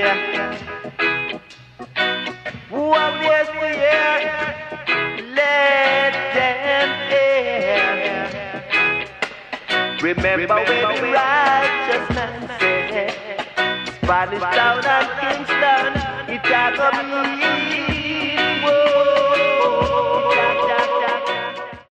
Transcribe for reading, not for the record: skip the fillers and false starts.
What is here? Let them hear. Remember when the righteous man said, Spanish Town and Kingston, it a go be